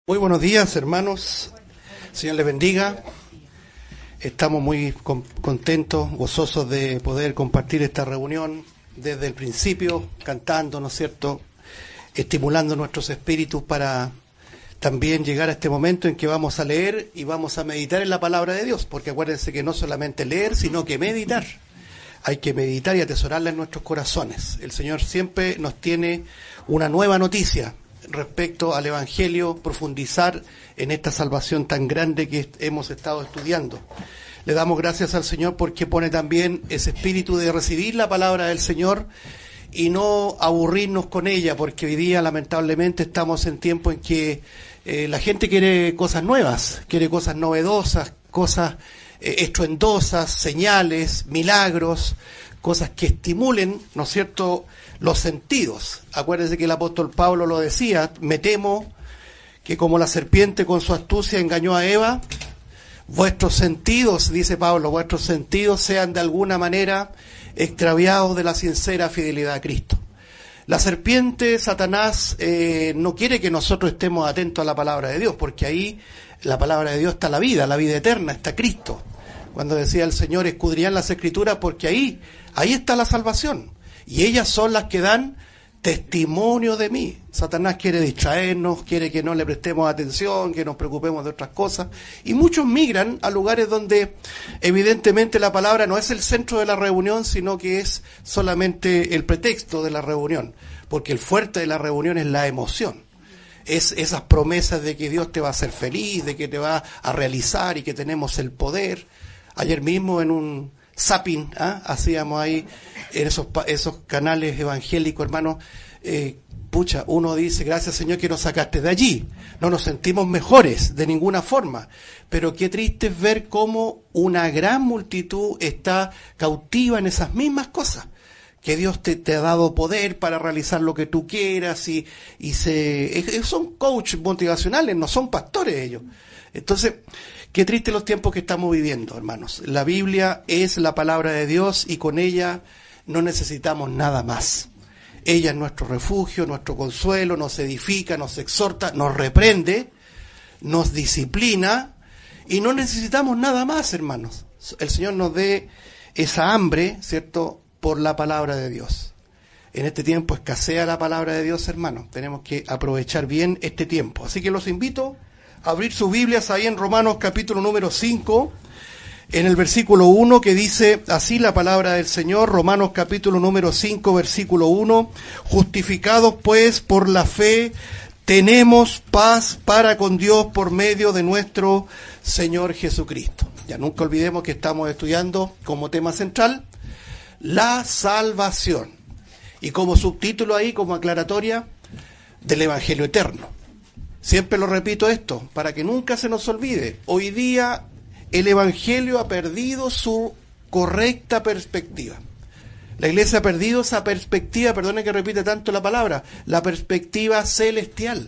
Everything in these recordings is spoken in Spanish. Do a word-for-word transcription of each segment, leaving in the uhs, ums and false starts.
Muy buenos días, hermanos. Señor les bendiga. Estamos muy con- contentos, gozosos de poder compartir esta reunión desde el principio, cantando, ¿no es cierto?, estimulando nuestros espíritus para también llegar a este momento en que vamos a leer y vamos a meditar en la palabra de Dios, porque acuérdense que no solamente leer, sino que meditar. Hay que meditar y atesorarla en nuestros corazones. El Señor siempre nos tiene una nueva noticia respecto al Evangelio, profundizar en esta salvación tan grande que hemos estado estudiando. Le damos gracias al Señor porque pone también ese espíritu de recibir la palabra del Señor y no aburrirnos con ella, porque hoy día lamentablemente estamos en tiempo en que eh, la gente quiere cosas nuevas, quiere cosas novedosas, cosas eh, estruendosas, señales, milagros, cosas que estimulen, ¿no es cierto?, los sentidos. Acuérdense que el apóstol Pablo lo decía: me temo que como la serpiente con su astucia engañó a Eva, vuestros sentidos, dice Pablo, vuestros sentidos sean de alguna manera extraviados de la sincera fidelidad a Cristo. La serpiente, Satanás, eh, no quiere que nosotros estemos atentos a la palabra de Dios, porque ahí la palabra de Dios está la vida, la vida eterna, está Cristo. Cuando decía el Señor, escudriñad las Escrituras, porque ahí, ahí está la salvación. Y ellas son las que dan testimonio de mí. Satanás quiere distraernos, quiere que no le prestemos atención, que nos preocupemos de otras cosas. Y muchos migran a lugares donde evidentemente la palabra no es el centro de la reunión, sino que es solamente el pretexto de la reunión. Porque el fuerte de la reunión es la emoción. Es esas promesas de que Dios te va a hacer feliz, de que te va a realizar y que tenemos el poder. Ayer mismo en un zapping, ¿ah? hacíamos ahí en esos, esos canales evangélicos, hermanos, eh, pucha, uno dice, gracias Señor que nos sacaste de allí, no nos sentimos mejores de ninguna forma, pero qué triste es ver cómo una gran multitud está cautiva en esas mismas cosas, que Dios te, te ha dado poder para realizar lo que tú quieras, y, y se, son coaches motivacionales, no son pastores ellos. Entonces, qué triste los tiempos que estamos viviendo, hermanos. La Biblia es la palabra de Dios y con ella no necesitamos nada más. Ella es nuestro refugio, nuestro consuelo, nos edifica, nos exhorta, nos reprende, nos disciplina y no necesitamos nada más, hermanos. El Señor nos dé esa hambre, ¿cierto?, por la palabra de Dios. En este tiempo escasea la palabra de Dios, hermanos. Tenemos que aprovechar bien este tiempo. Así que los invito abrir sus Biblias ahí en Romanos capítulo número cinco, en el versículo uno, que dice así la palabra del Señor. Romanos capítulo número cinco, versículo uno. Justificados pues por la fe, tenemos paz para con Dios por medio de nuestro Señor Jesucristo. Ya nunca olvidemos que estamos estudiando como tema central la salvación. Y como subtítulo ahí, como aclaratoria, del Evangelio eterno. Siempre lo repito esto, para que nunca se nos olvide. Hoy día el Evangelio ha perdido su correcta perspectiva. La Iglesia ha perdido esa perspectiva, perdone que repite tanto la palabra, la perspectiva celestial,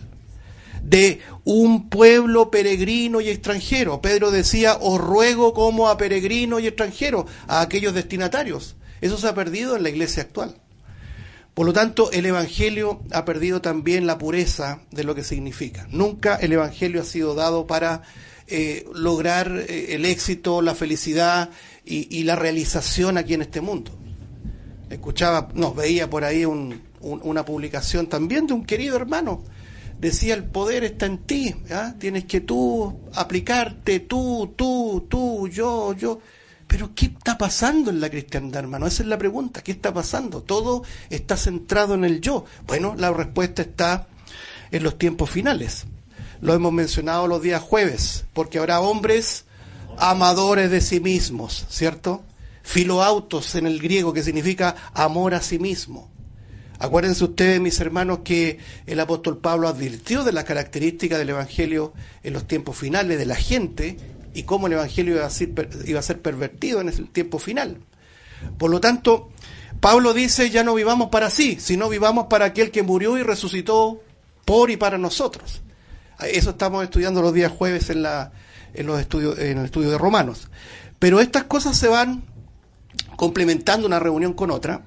de un pueblo peregrino y extranjero. Pedro decía, os ruego como a peregrinos y extranjeros, a aquellos destinatarios. Eso se ha perdido en la Iglesia actual. Por lo tanto, el Evangelio ha perdido también la pureza de lo que significa. Nunca el Evangelio ha sido dado para eh, lograr eh, el éxito, la felicidad y, y la realización aquí en este mundo. Escuchaba, no, veía por ahí un, un, una publicación también de un querido hermano. Decía, el poder está en ti, ¿ah? Tienes que tú aplicarte, tú, tú, tú, yo, yo... Pero ¿qué está pasando en la cristiandad, hermano? Esa es la pregunta. ¿Qué está pasando? Todo está centrado en el yo. Bueno, la respuesta está en los tiempos finales. Lo hemos mencionado los días jueves, porque habrá hombres amadores de sí mismos, ¿cierto? Filoautos en el griego, que significa amor a sí mismo. Acuérdense ustedes, mis hermanos, que el apóstol Pablo advirtió de las características del Evangelio en los tiempos finales de la gente, y cómo el Evangelio iba a ser, iba a ser pervertido en el tiempo final. Por lo tanto, Pablo dice, ya no vivamos para sí, sino vivamos para aquel que murió y resucitó por y para nosotros. Eso estamos estudiando los días jueves en, la, en, los estudios, en el estudio de Romanos. Pero estas cosas se van complementando una reunión con otra,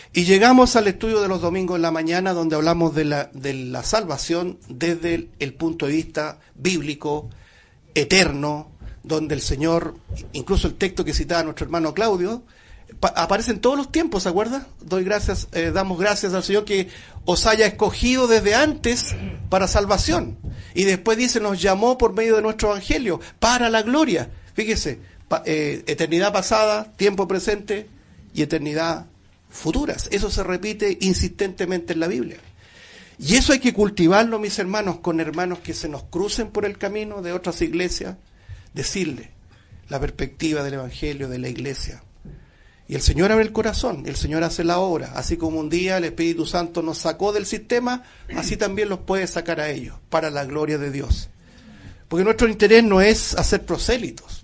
Y llegamos al estudio de los domingos en la mañana, donde hablamos de la, de la salvación desde el, el punto de vista bíblico, eterno, donde el Señor, incluso el texto que citaba nuestro hermano Claudio, pa, aparece en todos los tiempos, ¿se acuerda? Doy gracias, eh, damos gracias al Señor que os haya escogido desde antes para salvación. Y después dice, nos llamó por medio de nuestro evangelio para la gloria. Fíjese, pa, eh, eternidad pasada, tiempo presente y eternidad futuras. Eso se repite insistentemente en la Biblia. Y eso hay que cultivarlo, mis hermanos, con hermanos que se nos crucen por el camino de otras iglesias, decirle la perspectiva del evangelio, de la iglesia. Y el Señor abre el corazón, el Señor hace la obra. Así como un día el Espíritu Santo nos sacó del sistema, así también los puede sacar a ellos, para la gloria de Dios. Porque nuestro interés no es hacer prosélitos,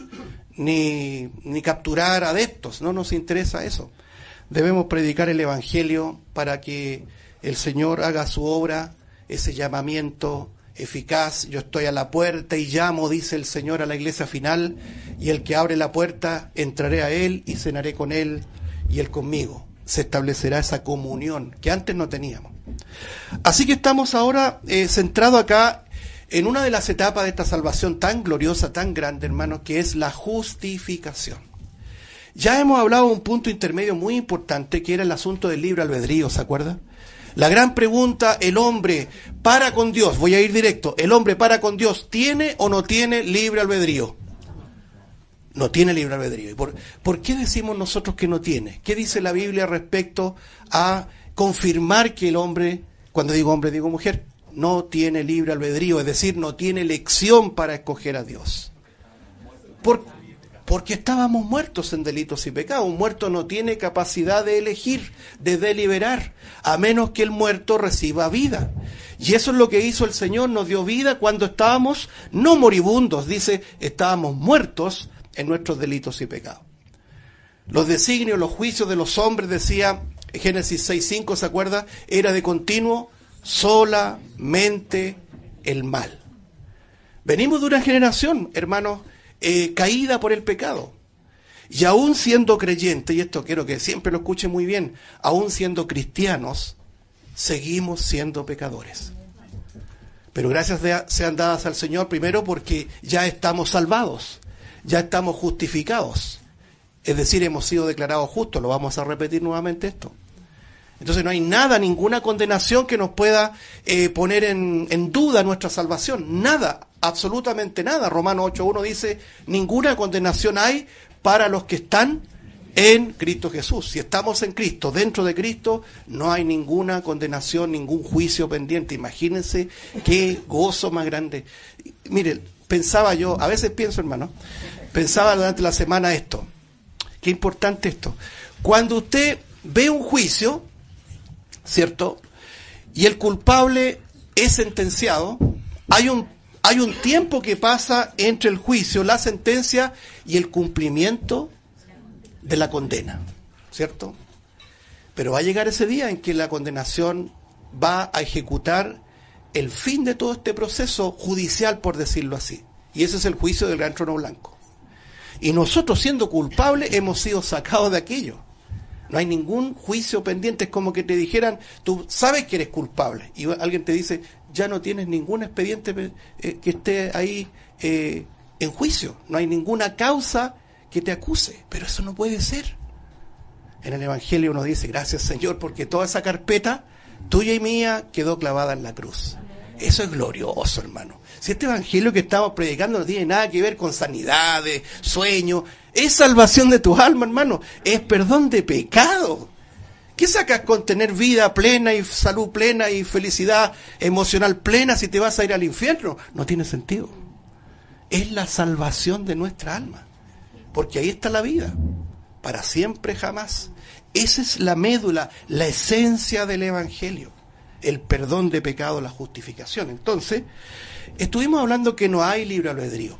ni, ni capturar adeptos, no nos interesa eso. Debemos predicar el evangelio para que el Señor haga su obra, ese llamamiento eficaz. Yo estoy a la puerta y llamo, dice el Señor a la iglesia final, y el que abre la puerta, entraré a él y cenaré con él y él conmigo. Se establecerá esa comunión que antes no teníamos. Así que estamos ahora eh, centrados acá en una de las etapas de esta salvación tan gloriosa, tan grande, hermanos, que es la justificación. Ya hemos hablado de un punto intermedio muy importante, que era el asunto del libre albedrío, ¿se acuerda? La gran pregunta, el hombre para con Dios, voy a ir directo, el hombre para con Dios, ¿tiene o no tiene libre albedrío? No tiene libre albedrío. ¿Y por, por qué decimos nosotros que no tiene? ¿Qué dice la Biblia respecto a confirmar que el hombre, cuando digo hombre digo mujer, no tiene libre albedrío, es decir, no tiene elección para escoger a Dios? ¿Por qué? Porque estábamos muertos en delitos y pecados. Un muerto no tiene capacidad de elegir, de deliberar, a menos que el muerto reciba vida. Y eso es lo que hizo el Señor, nos dio vida cuando estábamos no moribundos, dice, estábamos muertos en nuestros delitos y pecados. Los designios, los juicios de los hombres, decía Génesis seis cinco, ¿se acuerda? Era de continuo solamente el mal. Venimos de una generación, hermanos, Eh, caída por el pecado, y aún siendo creyentes, y esto quiero que siempre lo escuchen muy bien, aún siendo cristianos, seguimos siendo pecadores. Pero gracias de, sean dadas al Señor, primero porque ya estamos salvados, ya estamos justificados, es decir, hemos sido declarados justos. Lo vamos a repetir nuevamente esto. Entonces no hay nada, ninguna condenación que nos pueda eh, poner en, en duda nuestra salvación. Nada, absolutamente nada. Romanos ocho uno dice, ninguna condenación hay para los que están en Cristo Jesús. Si estamos en Cristo, dentro de Cristo, no hay ninguna condenación, ningún juicio pendiente. Imagínense qué gozo más grande. Mire, pensaba yo, a veces pienso, hermano, pensaba durante la semana esto. Qué importante esto. Cuando usted ve un juicio, ¿cierto? Y el culpable es sentenciado, hay un, hay un tiempo que pasa entre el juicio, la sentencia y el cumplimiento de la condena, ¿cierto? Pero va a llegar ese día en que la condenación va a ejecutar el fin de todo este proceso judicial, por decirlo así. Y ese es el juicio del gran trono blanco. Y nosotros, siendo culpables, hemos sido sacados de aquello. No hay ningún juicio pendiente. Es como que te dijeran, tú sabes que eres culpable, y alguien te dice, ya no tienes ningún expediente eh, que esté ahí eh, en juicio. No hay ninguna causa que te acuse. Pero eso no puede ser. En el Evangelio uno dice, gracias Señor, porque toda esa carpeta tuya y mía quedó clavada en la cruz. Eso es glorioso, hermano. Si este evangelio que estamos predicando no tiene nada que ver con sanidades, sueños, es salvación de tu alma, hermano. Es perdón de pecado. ¿Qué sacas con tener vida plena y salud plena y felicidad emocional plena si te vas a ir al infierno? No tiene sentido. Es la salvación de nuestra alma. Porque ahí está la vida. Para siempre, jamás. Esa es la médula, la esencia del evangelio. El perdón de pecado, la justificación. Entonces, estuvimos hablando que no hay libre albedrío.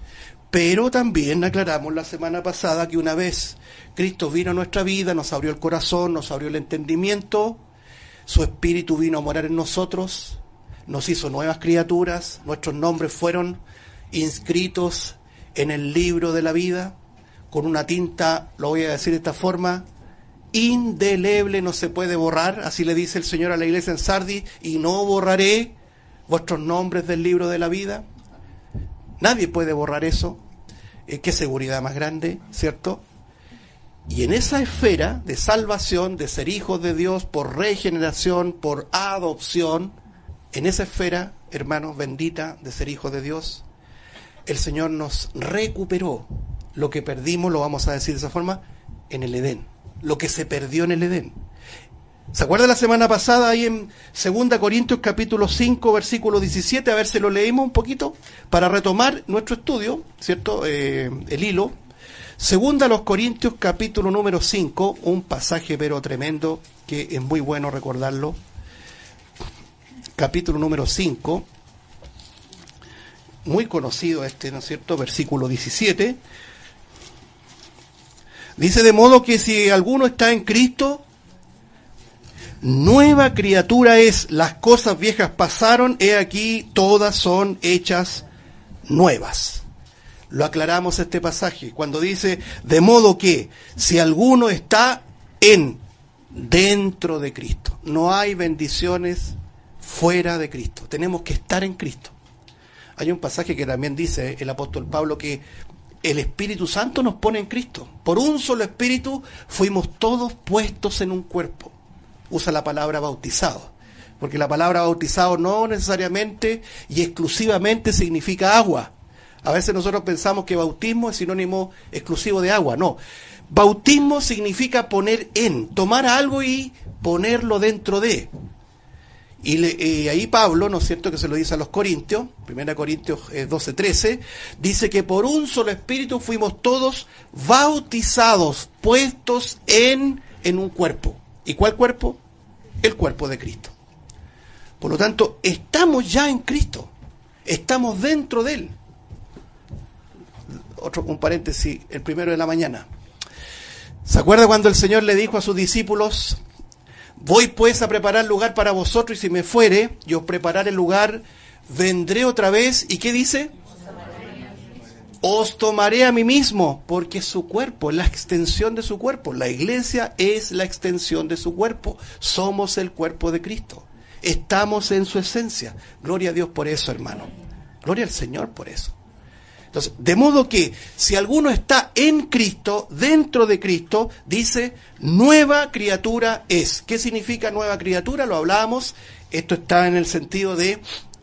Pero también aclaramos la semana pasada que una vez Cristo vino a nuestra vida, nos abrió el corazón, nos abrió el entendimiento, su Espíritu vino a morar en nosotros, nos hizo nuevas criaturas, nuestros nombres fueron inscritos en el libro de la vida, con una tinta, lo voy a decir de esta forma, indeleble, no se puede borrar, así le dice el Señor a la iglesia en Sardis, y no borraré vuestros nombres del libro de la vida. Nadie puede borrar eso. Eh, qué seguridad más grande, ¿cierto? Y en esa esfera de salvación, de ser hijos de Dios por regeneración, por adopción, en esa esfera, hermanos, bendita de ser hijos de Dios, el Señor nos recuperó lo que perdimos, lo vamos a decir de esa forma, en el Edén, lo que se perdió en el Edén. ¿Se acuerda la semana pasada ahí en segunda Corintios capítulo cinco, versículo diecisiete? A ver si lo leímos un poquito para retomar nuestro estudio, ¿cierto? Eh, el hilo. Segunda los Corintios capítulo número cinco, un pasaje pero tremendo que es muy bueno recordarlo. Capítulo número cinco, muy conocido este, ¿no es cierto? Versículo diecisiete. Dice: de modo que si alguno está en Cristo, nueva criatura es, las cosas viejas pasaron, he aquí, todas son hechas nuevas. Lo aclaramos este pasaje, cuando dice, de modo que, si alguno está en, dentro de Cristo. No hay bendiciones fuera de Cristo, tenemos que estar en Cristo. Hay un pasaje que también dice el apóstol Pablo que el Espíritu Santo nos pone en Cristo. Por un solo Espíritu fuimos todos puestos en un cuerpo. Usa la palabra bautizado, porque la palabra bautizado no necesariamente y exclusivamente significa agua. A veces nosotros pensamos que bautismo es sinónimo exclusivo de agua. No, bautismo significa poner en, tomar algo y ponerlo dentro de. Y, le, y ahí Pablo, ¿no es cierto?, que se lo dice a los Corintios, primera Corintios eh, doce, trece, dice que por un solo Espíritu fuimos todos bautizados, puestos en, en un cuerpo. ¿Y cuál cuerpo? El cuerpo de Cristo. Por lo tanto, estamos ya en Cristo, estamos dentro de Él. Otro, un paréntesis, el primero de la mañana. ¿Se acuerda cuando el Señor le dijo a sus discípulos: voy pues a preparar lugar para vosotros, y si me fuere, y os prepararé el lugar, vendré otra vez, ¿y qué dice? Os tomaré a mí mismo, porque su cuerpo es la extensión de su cuerpo. La iglesia es la extensión de su cuerpo. Somos el cuerpo de Cristo. Estamos en su esencia. Gloria a Dios por eso, hermano. Gloria al Señor por eso. Entonces, de modo que si alguno está en Cristo, dentro de Cristo, dice, nueva criatura es. ¿Qué significa nueva criatura? Lo hablábamos. Esto está en el sentido de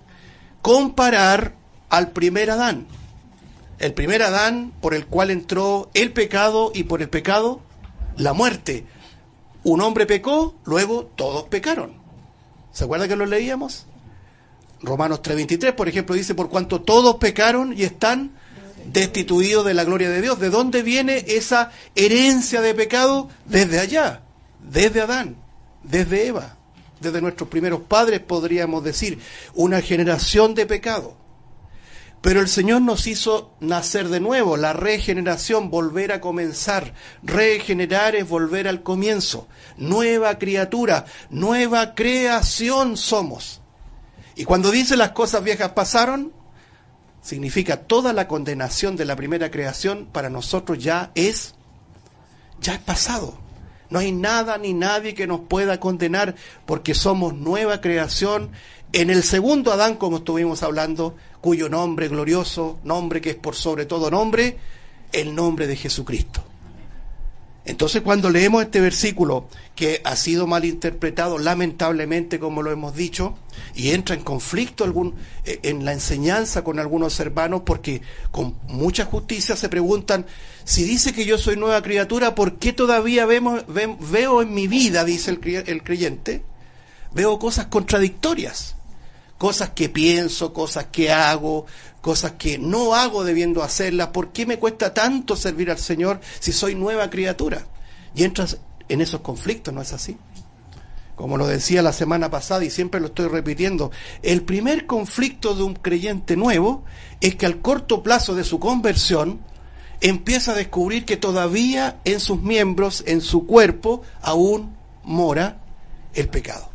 comparar al primer Adán. El primer Adán, por el cual entró el pecado, y por el pecado la muerte. Un hombre pecó, luego todos pecaron. ¿Se acuerda que lo leíamos? Romanos tres veintitrés, por ejemplo, dice: por cuanto todos pecaron y están destituidos de la gloria de Dios. ¿De dónde viene esa herencia de pecado? Desde allá, desde Adán, desde Eva, desde nuestros primeros padres, podríamos decir, una generación de pecado. Pero el Señor nos hizo nacer de nuevo, la regeneración, volver a comenzar. Regenerar es volver al comienzo. Nueva criatura, nueva creación somos. Y cuando dice las cosas viejas pasaron, significa toda la condenación de la primera creación para nosotros ya es, ya es pasado. No hay nada ni nadie que nos pueda condenar, porque somos nueva creación en el segundo Adán, como estuvimos hablando, cuyo nombre glorioso, nombre que es por sobre todo nombre, el nombre de Jesucristo. Entonces, cuando leemos este versículo, que ha sido malinterpretado lamentablemente, como lo hemos dicho, y entra en conflicto algún, eh, en la enseñanza con algunos hermanos, porque con mucha justicia se preguntan: si dice que yo soy nueva criatura, ¿por qué todavía vemos, ve, veo en mi vida, dice el, el creyente, veo cosas contradictorias? Cosas que pienso, cosas que hago, cosas que no hago debiendo hacerlas. ¿Por qué me cuesta tanto servir al Señor si soy nueva criatura? Y entras en esos conflictos, ¿no es así? Como lo decía la semana pasada y siempre lo estoy repitiendo, el primer conflicto de un creyente nuevo es que al corto plazo de su conversión empieza a descubrir que todavía en sus miembros, en su cuerpo, aún mora el pecado.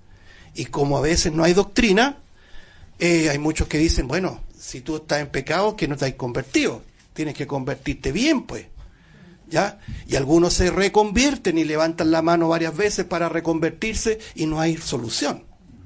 Y como a veces no hay doctrina, eh, hay muchos que dicen: bueno, si tú estás en pecado, que no te has convertido, tienes que convertirte bien, pues. ¿Ya? Y algunos se reconvierten y levantan la mano varias veces para reconvertirse y no hay solución.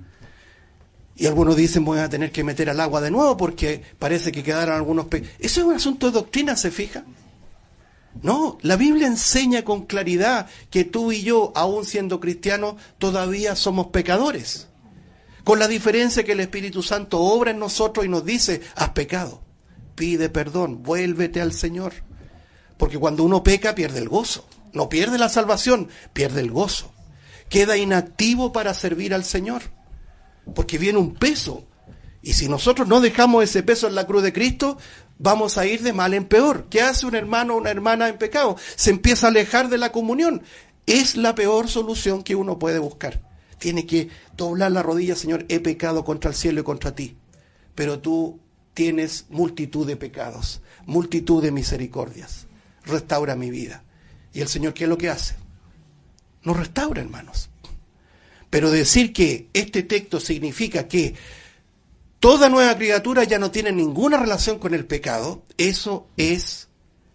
Y algunos dicen, voy a tener que meter al agua de nuevo porque parece que quedaron algunos pecados. Eso es un asunto de doctrina, ¿se fija? No, la Biblia enseña con claridad que tú y yo, aún siendo cristianos, todavía somos pecadores. Con la diferencia que el Espíritu Santo obra en nosotros y nos dice, has pecado, pide perdón, vuélvete al Señor. Porque cuando uno peca pierde el gozo. No pierde la salvación, pierde el gozo. Queda inactivo para servir al Señor. Porque viene un peso. Y si nosotros no dejamos ese peso en la cruz de Cristo, vamos a ir de mal en peor. ¿Qué hace un hermano o una hermana en pecado? Se empieza a alejar de la comunión. Es la peor solución que uno puede buscar. Tiene que doblar la rodilla, Señor, he pecado contra el cielo y contra ti. Pero tú tienes multitud de pecados, multitud de misericordias. Restaura mi vida. ¿Y el Señor qué es lo que hace? Nos restaura, hermanos. Pero decir que este texto significa que toda nueva criatura ya no tiene ninguna relación con el pecado, eso es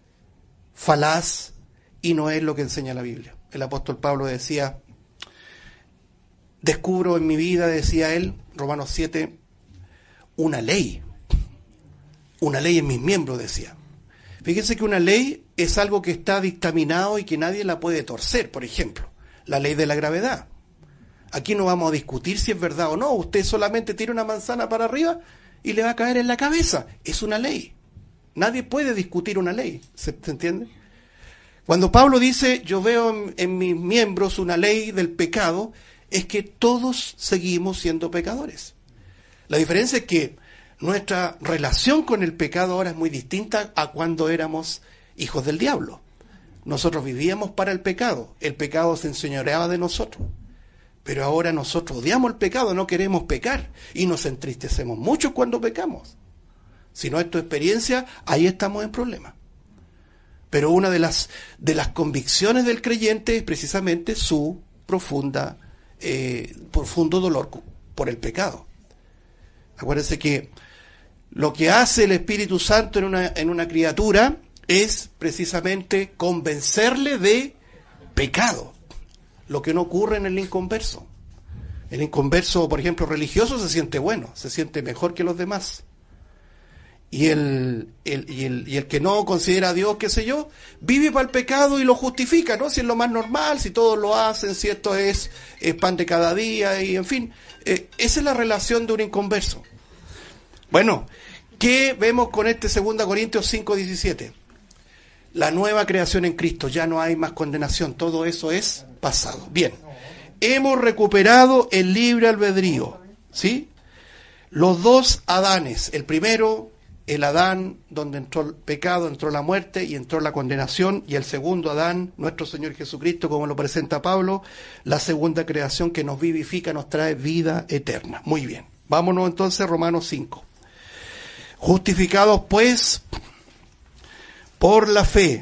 falaz y no es lo que enseña la Biblia. El apóstol Pablo decía, descubro en mi vida, decía él, Romanos siete, una ley. Una ley en mis miembros, decía. Fíjense que una ley es algo que está dictaminado y que nadie la puede torcer. Por ejemplo, la ley de la gravedad. Aquí no vamos a discutir si es verdad o no. Usted solamente tira una manzana para arriba y le va a caer en la cabeza. Es una ley. Nadie puede discutir una ley. ¿Se, ¿se entiende? Cuando Pablo dice, yo veo en, en mis miembros una ley del pecado, es que todos seguimos siendo pecadores. La diferencia es que nuestra relación con el pecado ahora es muy distinta a cuando éramos hijos del diablo. Nosotros vivíamos para el pecado. El pecado se enseñoreaba de nosotros. Pero ahora nosotros odiamos el pecado, no queremos pecar y nos entristecemos mucho cuando pecamos. Si no es tu experiencia, ahí estamos en problemas. Pero una de las, de las convicciones del creyente es precisamente su profunda, eh, profundo dolor por el pecado. Acuérdense que lo que hace el Espíritu Santo en una, en una criatura es precisamente convencerle de pecado. Lo que no ocurre en el inconverso. El inconverso, por ejemplo, religioso, se siente bueno, se siente mejor que los demás. Y el, el, y el, y el que no considera a Dios, qué sé yo, vive para el pecado y lo justifica, ¿no? Si es lo más normal, si todos lo hacen, si esto es, es pan de cada día, y en fin. Eh, esa es la relación de un inconverso. Bueno, ¿qué vemos con este segunda Corintios cinco diecisiete? La nueva creación en Cristo, ya no hay más condenación, todo eso es pasado. Bien, hemos recuperado el libre albedrío, ¿sí? Los dos Adanes, el primero, el Adán donde entró el pecado, entró la muerte y entró la condenación, y el segundo Adán, nuestro Señor Jesucristo, como lo presenta Pablo, la segunda creación que nos vivifica, nos trae vida eterna. Muy bien, vámonos entonces a Romanos cinco. Justificados pues por la fe,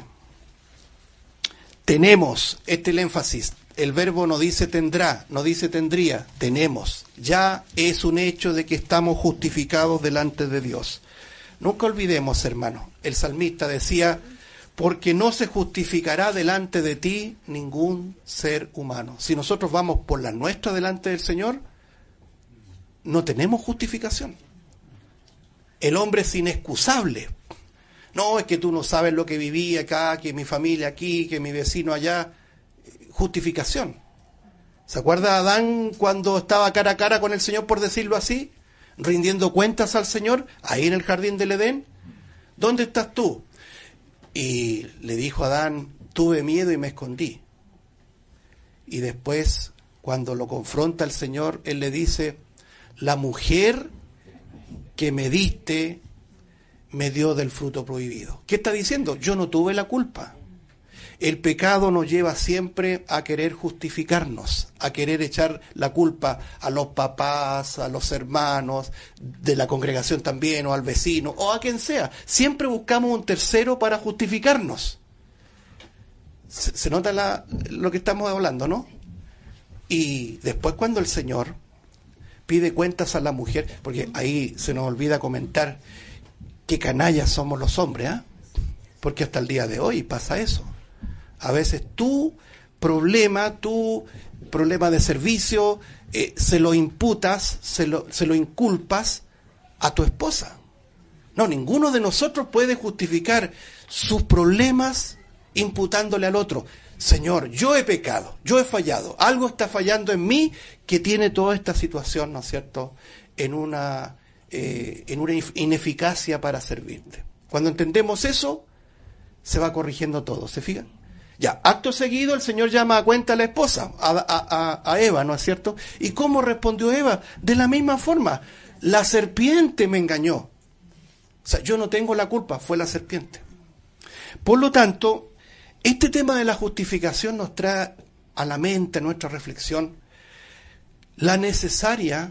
tenemos, este es el énfasis, el verbo no dice tendrá, no dice tendría, tenemos, ya es un hecho de que estamos justificados delante de Dios. Nunca olvidemos, hermanos, el salmista decía, porque no se justificará delante de ti ningún ser humano. Si nosotros vamos por la nuestra delante del Señor, no tenemos justificación. El hombre es inexcusable. No, es que tú no sabes lo que viví acá, que mi familia aquí, que mi vecino allá. Justificación. ¿Se acuerda Adán cuando estaba cara a cara con el Señor, por decirlo así? Rindiendo cuentas al Señor, ahí en el jardín del Edén. ¿Dónde estás tú? Y le dijo Adán, tuve miedo y me escondí. Y después, cuando lo confronta el Señor, Él le dice, la mujer que me diste me dio del fruto prohibido. ¿Qué está diciendo? Yo no tuve la culpa. El pecado nos lleva siempre a querer justificarnos, a querer echar la culpa a los papás, a los hermanos de la congregación también, o al vecino, o a quien sea. Siempre buscamos un tercero para justificarnos. Se, se nota la, lo que estamos hablando, ¿no? Y después cuando el Señor pide cuentas a la mujer, porque ahí se nos olvida comentar qué canallas somos los hombres, ¿eh? Porque hasta el día de hoy pasa eso. A veces tu problema, tu problema de servicio, eh, se lo imputas, se lo, se lo inculpas a tu esposa. No, ninguno de nosotros puede justificar sus problemas imputándole al otro. Señor, yo he pecado, yo he fallado, algo está fallando en mí que tiene toda esta situación, ¿no es cierto?, en una, eh, en una ineficacia para servirte. Cuando entendemos eso, se va corrigiendo todo, ¿se fijan? Ya, acto seguido el Señor llama a cuenta a la esposa, a, a, a, a Eva, ¿no es cierto? ¿Y cómo respondió Eva? De la misma forma, la serpiente me engañó. O sea, yo no tengo la culpa, fue la serpiente. Por lo tanto, este tema de la justificación nos trae a la mente, a nuestra reflexión, la necesaria,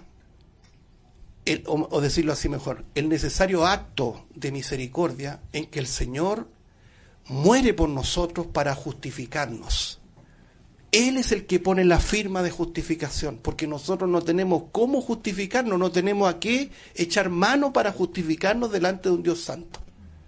el, o, o decirlo así mejor, el necesario acto de misericordia en que el Señor muere por nosotros para justificarnos. Él es el que pone la firma de justificación, porque nosotros no tenemos cómo justificarnos, no tenemos a qué echar mano para justificarnos delante de un Dios santo.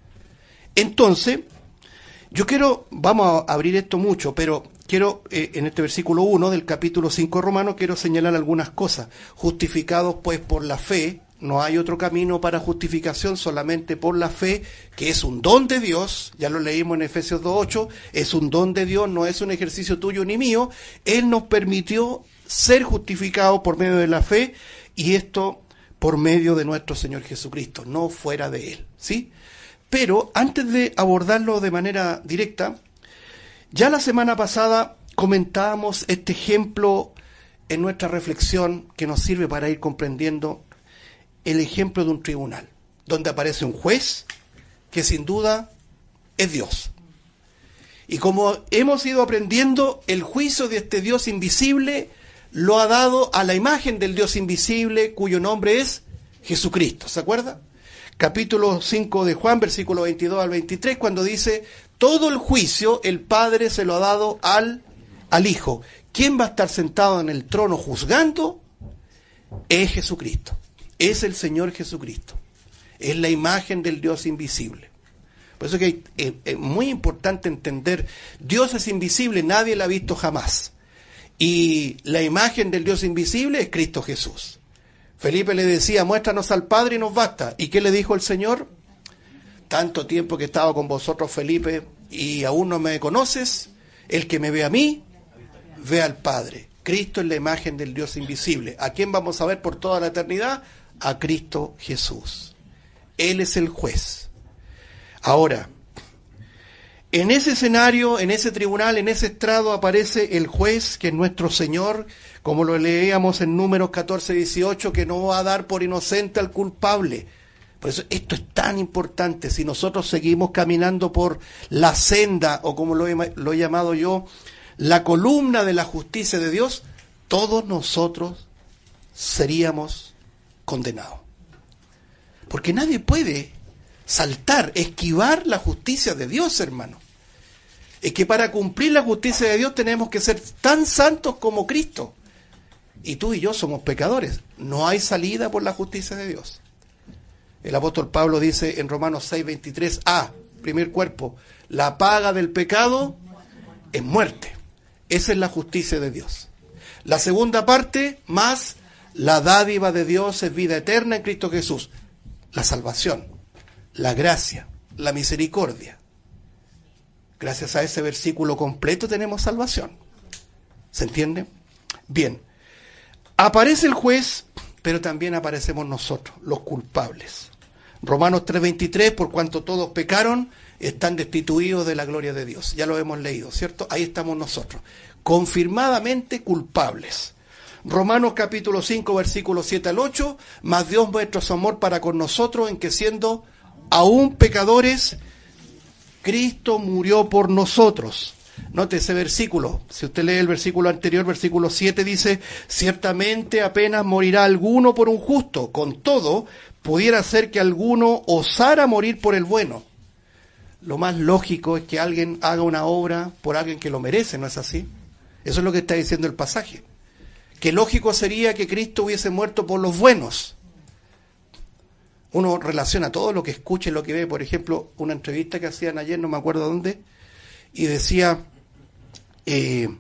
Entonces, yo quiero, vamos a abrir esto mucho, pero quiero, eh, en este versículo uno del capítulo cinco de Romanos, quiero señalar algunas cosas. Justificados pues por la fe, no hay otro camino para justificación, solamente por la fe, que es un don de Dios, ya lo leímos en Efesios dos ocho, es un don de Dios, no es un ejercicio tuyo ni mío. Él nos permitió ser justificados por medio de la fe, y esto por medio de nuestro Señor Jesucristo, no fuera de Él, ¿sí? Pero antes de abordarlo de manera directa, ya la semana pasada comentábamos este ejemplo en nuestra reflexión que nos sirve para ir comprendiendo el ejemplo de un tribunal, donde aparece un juez que sin duda es Dios. Y como hemos ido aprendiendo, el juicio de este Dios invisible lo ha dado a la imagen del Dios invisible, cuyo nombre es Jesucristo. ¿Se acuerda? Capítulo cinco de Juan, versículo veintidós al veintitrés, cuando dice, todo el juicio el Padre se lo ha dado al, al Hijo. ¿Quién va a estar sentado en el trono juzgando? Es Jesucristo. Es el Señor Jesucristo. Es la imagen del Dios invisible. Por eso que es, es muy importante entender, Dios es invisible, nadie lo ha visto jamás. Y la imagen del Dios invisible es Cristo Jesús. Felipe le decía, muéstranos al Padre y nos basta. ¿Y qué le dijo el Señor? Tanto tiempo que he estado con vosotros, Felipe, y aún no me conoces. El que me ve a mí, ve al Padre. Cristo es la imagen del Dios invisible. ¿A quién vamos a ver por toda la eternidad? A Cristo Jesús. Él es el juez. Ahora, en ese escenario, en ese tribunal, en ese estrado aparece el juez, que es nuestro Señor, como lo leíamos en Números catorce dieciocho, que no va a dar por inocente al culpable. Por eso esto es tan importante. Si nosotros seguimos caminando por la senda, o como lo he, lo he llamado yo, la columna de la justicia de Dios, todos nosotros seríamos condenados. Porque nadie puede saltar, esquivar la justicia de Dios, hermano. Es que para cumplir la justicia de Dios tenemos que ser tan santos como Cristo. Y tú y yo somos pecadores. No hay salida por la justicia de Dios. El apóstol Pablo dice en Romanos seis veintitrés, A, primer cuerpo, la paga del pecado es muerte. Esa es la justicia de Dios. La segunda parte, más la dádiva de Dios es vida eterna en Cristo Jesús. La salvación, la gracia, la misericordia. Gracias a ese versículo completo tenemos salvación. ¿Se entiende? Bien. Aparece el juez, pero también aparecemos nosotros, los culpables. Romanos tres veintitrés, por cuanto todos pecaron, están destituidos de la gloria de Dios. Ya lo hemos leído, ¿cierto? Ahí estamos nosotros, confirmadamente culpables. Romanos capítulo cinco, versículos siete al ocho, mas Dios muestra su amor para con nosotros en que siendo aún pecadores, Cristo murió por nosotros. Note ese versículo. Si usted lee el versículo anterior, versículo siete, dice, ciertamente apenas morirá alguno por un justo, con todo, pudiera ser que alguno osara morir por el bueno. Lo más lógico es que alguien haga una obra por alguien que lo merece, ¿no es así? Eso es lo que está diciendo el pasaje. Que lógico sería que Cristo hubiese muerto por los buenos. Uno relaciona todo lo que escucha y lo que ve. Por ejemplo, una entrevista que hacían ayer, no me acuerdo dónde, y decía, eh,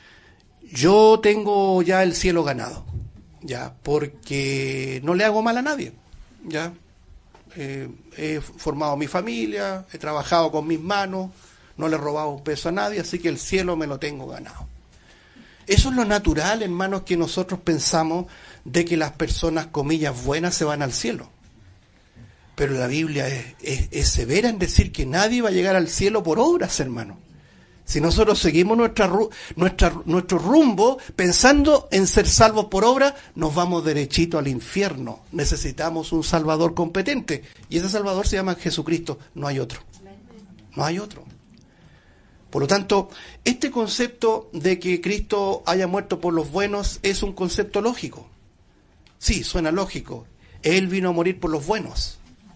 yo tengo ya el cielo ganado, ya, porque no le hago mal a nadie, ya. Eh, he formado mi familia, he trabajado con mis manos, no le he robado un peso a nadie, así que el cielo me lo tengo ganado. Eso es lo natural, hermanos, que nosotros pensamos de que las personas, comillas, buenas se van al cielo. Pero la Biblia es, es, es severa en decir que nadie va a llegar al cielo por obras, hermano. Si nosotros seguimos nuestra, nuestra, nuestro rumbo pensando en ser salvos por obra, nos vamos derechito al infierno. Necesitamos un Salvador competente. Y ese Salvador se llama Jesucristo. No hay otro. No hay otro. Por lo tanto, este concepto de que Cristo haya muerto por los buenos es un concepto lógico. Sí, suena lógico. Él vino a morir por los buenos.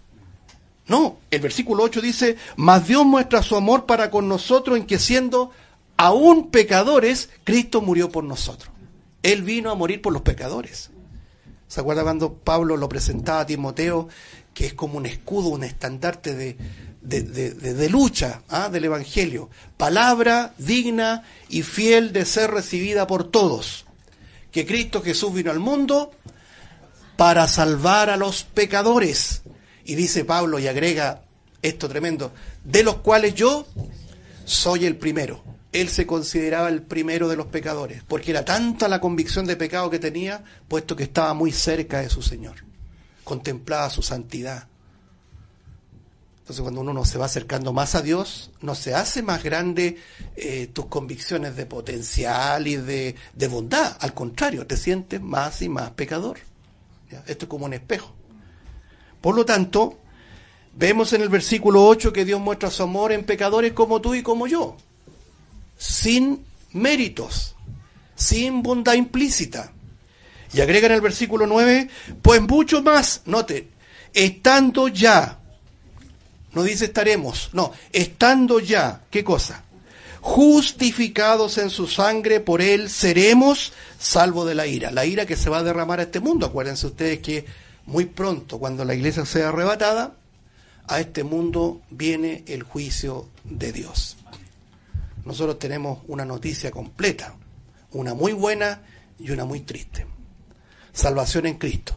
No, el versículo ocho dice, mas Dios muestra su amor para con nosotros en que siendo aún pecadores, Cristo murió por nosotros. Él vino a morir por los pecadores. ¿Se acuerda cuando Pablo lo presentaba a Timoteo, que es como un escudo, un estandarte de, de, de, de, de lucha ¿ah? del Evangelio? Palabra digna y fiel de ser recibida por todos. Que Cristo Jesús vino al mundo para salvar a los pecadores. Y dice Pablo y agrega esto tremendo, de los cuales yo soy el primero. Él se consideraba el primero de los pecadores, porque era tanta la convicción de pecado que tenía, puesto que estaba muy cerca de su Señor. Contemplaba su santidad. Entonces cuando uno se va acercando más a Dios, no se hace más grande eh, tus convicciones de potencial y de, de bondad. Al contrario, te sientes más y más pecador. ¿Ya? Esto es como un espejo. Por lo tanto, vemos en el versículo ocho que Dios muestra su amor en pecadores como tú y como yo, sin méritos, sin bondad implícita. Y agrega en el versículo nueve, pues mucho más, note, estando ya, no dice estaremos, no, estando ya, ¿qué cosa? Justificados en su sangre, por él seremos salvos de la ira. La ira que se va a derramar a este mundo. Acuérdense ustedes que muy pronto, cuando la iglesia sea arrebatada, a este mundo viene el juicio de Dios. Nosotros tenemos una noticia completa, una muy buena y una muy triste. Salvación en Cristo.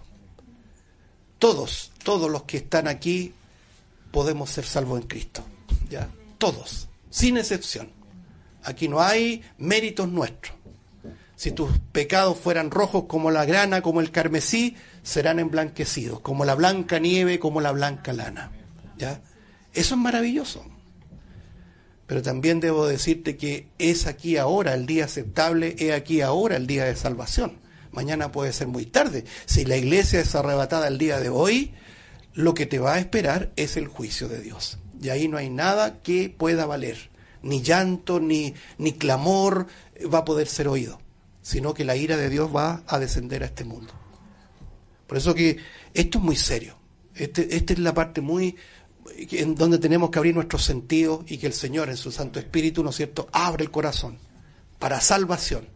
Todos, todos los que están aquí podemos ser salvos en Cristo. ¿Ya? Todos, sin excepción. Aquí no hay méritos nuestros. Si tus pecados fueran rojos como la grana, como el carmesí, serán emblanquecidos, como la blanca nieve, como la blanca lana. ¿Ya? Eso es maravilloso. Pero también debo decirte que es aquí ahora el día aceptable, es aquí ahora el día de salvación. Mañana puede ser muy tarde. Si la iglesia es arrebatada el día de hoy, lo que te va a esperar es el juicio de Dios. Y ahí no hay nada que pueda valer. Ni llanto, ni, ni clamor va a poder ser oído, sino que la ira de Dios va a descender a este mundo. Por eso que esto es muy serio. Este, esta es la parte muy en donde tenemos que abrir nuestros sentidos y que el Señor en su Santo Espíritu, ¿no es cierto?, abre el corazón para salvación.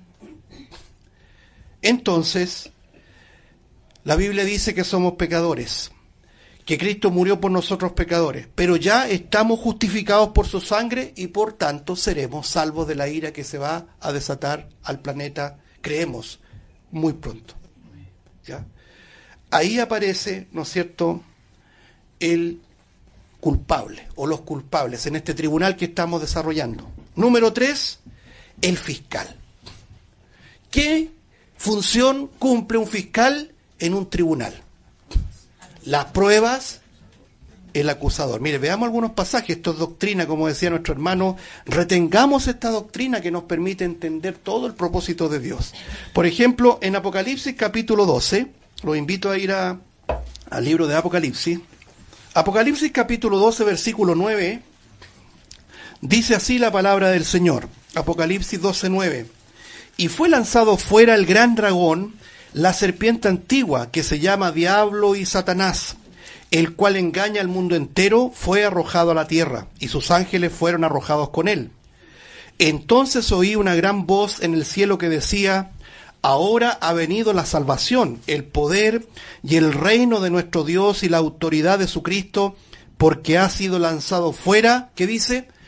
Entonces, la Biblia dice que somos pecadores, que Cristo murió por nosotros pecadores, pero ya estamos justificados por su sangre y por tanto seremos salvos de la ira que se va a desatar al planeta, creemos, muy pronto. ¿Ya? Ahí aparece, ¿no es cierto?, el culpable o los culpables en este tribunal que estamos desarrollando. Número tres, el fiscal. ¿Qué función cumple un fiscal en un tribunal? Las pruebas, el acusador. Mire, veamos algunos pasajes. Esto es doctrina, como decía nuestro hermano. Retengamos esta doctrina que nos permite entender todo el propósito de Dios. Por ejemplo, en Apocalipsis capítulo doce, los invito a ir a, al libro de Apocalipsis. Apocalipsis capítulo doce, versículo nueve, dice así la palabra del Señor. Apocalipsis doce, nueve. Y fue lanzado fuera el gran dragón, la serpiente antigua, que se llama Diablo y Satanás, el cual engaña al mundo entero, fue arrojado a la tierra, y sus ángeles fueron arrojados con él. Entonces oí una gran voz en el cielo que decía: ahora ha venido la salvación, el poder y el reino de nuestro Dios y la autoridad de su Cristo, porque ha sido lanzado fuera, ¿qué dice?,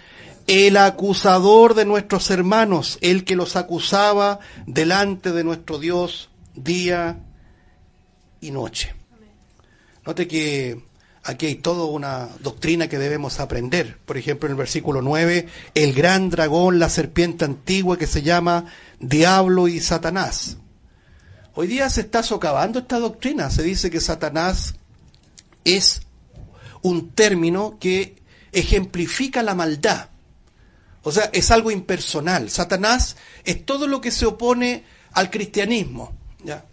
el acusador de nuestros hermanos, el que los acusaba delante de nuestro Dios día y noche. Note que aquí hay toda una doctrina que debemos aprender. Por ejemplo, en el versículo nueve, el gran dragón, la serpiente antigua que se llama Diablo y Satanás. Hoy día se está socavando esta doctrina. Se dice que Satanás es un término que ejemplifica la maldad. O sea, es algo impersonal. Satanás es todo lo que se opone al cristianismo, ¿ya?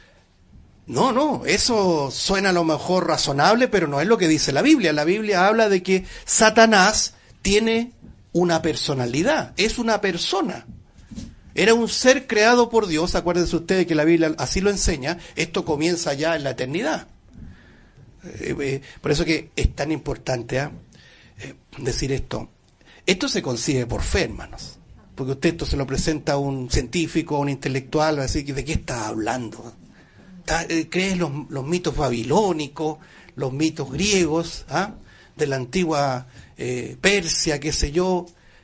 No, no, eso suena a lo mejor razonable, pero no es lo que dice la Biblia. La Biblia habla de que Satanás tiene una personalidad, es una persona. Era un ser creado por Dios, acuérdense ustedes que la Biblia así lo enseña, esto comienza ya en la eternidad. Eh, eh, por eso que es tan importante ¿eh? Eh, decir esto. Esto se concibe por fe, hermanos, porque usted esto se lo presenta a un científico, a un intelectual, así que ¿de qué está hablando? ¿Crees los, los mitos babilónicos, los mitos griegos, ¿ah? de la antigua eh, Persia, qué sé yo?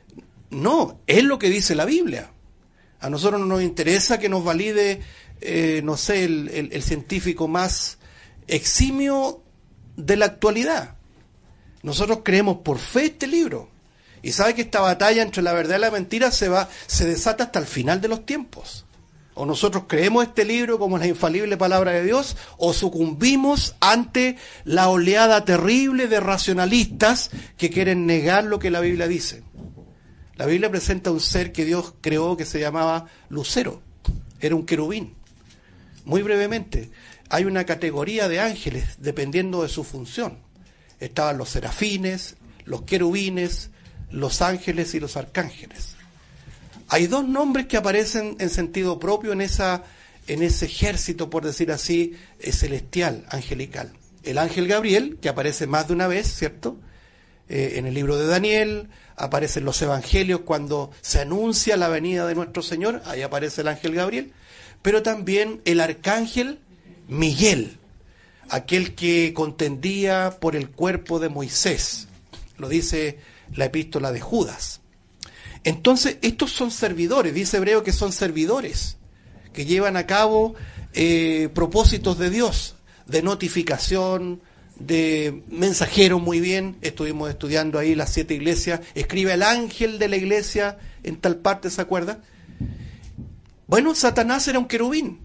No, es lo que dice la Biblia. A nosotros no nos interesa que nos valide, eh, no sé, el, el, el científico más eximio de la actualidad. Nosotros creemos por fe este libro. Y sabe que esta batalla entre la verdad y la mentira se va, se desata hasta el final de los tiempos. O nosotros creemos este libro como la infalible palabra de Dios, o sucumbimos ante la oleada terrible de racionalistas que quieren negar lo que la Biblia dice. La Biblia presenta un ser que Dios creó que se llamaba Lucero, era un querubín. Muy brevemente, hay una categoría de ángeles dependiendo de su función. Estaban los serafines, los querubines, los ángeles y los arcángeles. Hay dos nombres que aparecen en sentido propio en esa en ese ejército, por decir así, celestial, angelical. El ángel Gabriel, que aparece más de una vez, ¿cierto? Eh, en el libro de Daniel, aparecen los evangelios cuando se anuncia la venida de nuestro Señor, ahí aparece el ángel Gabriel, pero también el arcángel Miguel, aquel que contendía por el cuerpo de Moisés, lo dice la epístola de Judas. Entonces, estos son servidores, dice Hebreo que son servidores, que llevan a cabo eh, propósitos de Dios, de notificación, de mensajero, muy bien, estuvimos estudiando ahí las siete iglesias, escribe el ángel de la iglesia en tal parte, ¿se acuerda? Bueno, Satanás era un querubín,